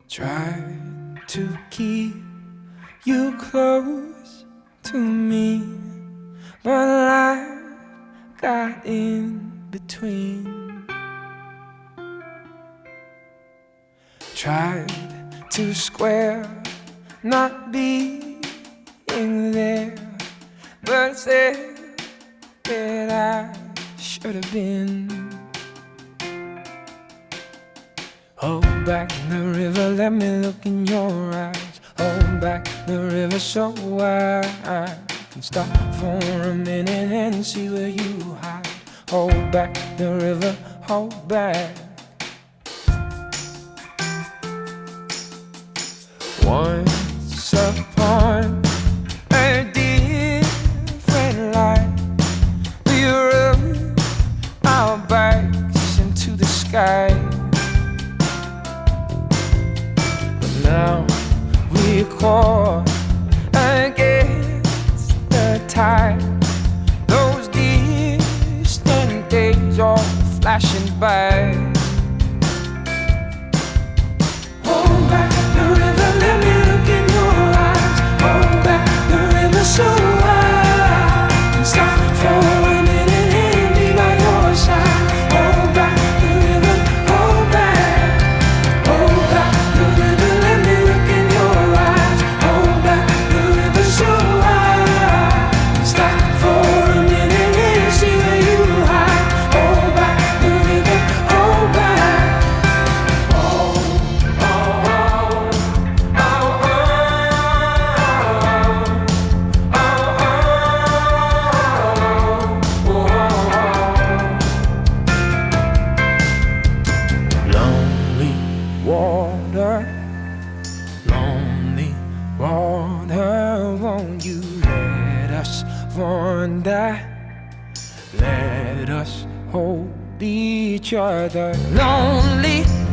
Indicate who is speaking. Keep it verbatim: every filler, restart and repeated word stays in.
Speaker 1: Tried to keep you close to me, but life got in between. Tried to square not being there, but said that I should have been. Hold back the river, let me look in your eyes. Hold back the river so I can stop for a minute and see where you hide. Hold back the river, hold back. Once upon a different life, we rubbed our backs into the sky. Now we're caught against the tide. Those distant days are flashing by. Hold back the river, let me look in your eyes. Hold back the river so I can stop for a minute and be by your side. Hold back the river, hold back. Hold back the river, let me look in your eyes. Hold back the river so I can stop for a minute and see where you hide. Hold back the river, hold back. Oh, oh, oh, oh, oh, oh, oh, oh. Lonely water, lonely water, won't you let us wander? Let us hold each other. Lonely